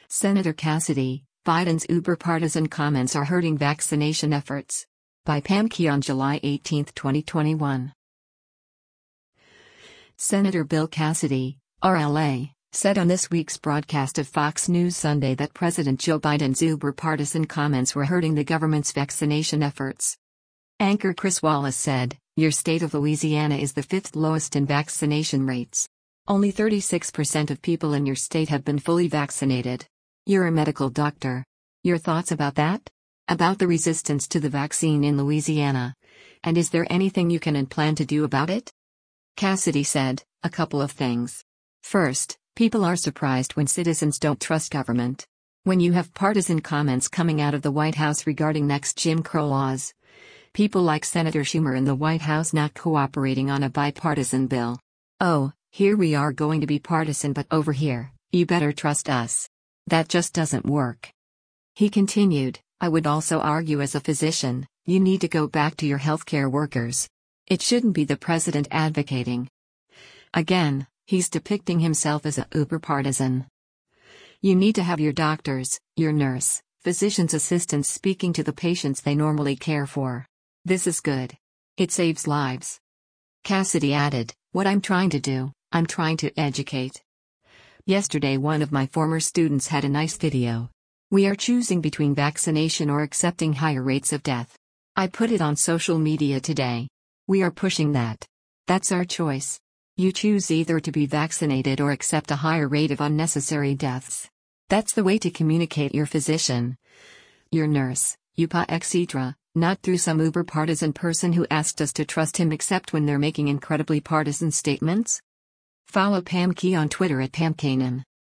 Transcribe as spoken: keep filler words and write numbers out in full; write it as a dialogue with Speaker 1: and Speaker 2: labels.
Speaker 1: Senator Cassidy, Biden's uber-partisan comments are hurting vaccination efforts. By Pam Key on July eighteenth, twenty twenty-one. Senator Bill Cassidy, R L A, said on this week's broadcast of Fox News Sunday that President Joe Biden's uber-partisan comments were hurting the government's vaccination efforts. Anchor Chris Wallace said, "Your state of Louisiana is the fifth lowest in vaccination rates. Only thirty-six percent of people in your state have been fully vaccinated. You're a medical doctor. Your thoughts about that? About the resistance to the vaccine in Louisiana? And is there anything you can and plan to do about it?" Cassidy said, "A couple of things. First, people are surprised when citizens don't trust government. When you have partisan comments coming out of the White House regarding next Jim Crow laws. People like Senator Schumer in the White House not cooperating on a bipartisan bill. Oh, here we are going to be partisan, but over here, you better trust us. That just doesn't work." He continued, "I would also argue as a physician, you need to go back to your healthcare workers. It shouldn't be the president advocating." Again, he's depicting himself as a uber-partisan. You need to have your doctors, your nurse, physician's assistants speaking to the patients they normally care for. This is good. It saves lives. Cassidy added, "What I'm trying to do, I'm trying to educate." Yesterday one of my former students had a nice video. "We are choosing between vaccination or accepting higher rates of death." I put it on social media today. We are pushing that. That's our choice. You choose either to be vaccinated or accept a higher rate of unnecessary deaths. That's the way to communicate your physician, your nurse, U P A, et cetera, not through some uber-partisan person who asked us to trust him except when they're making incredibly partisan statements. Follow Pam Key on Twitter at Pam Kanan.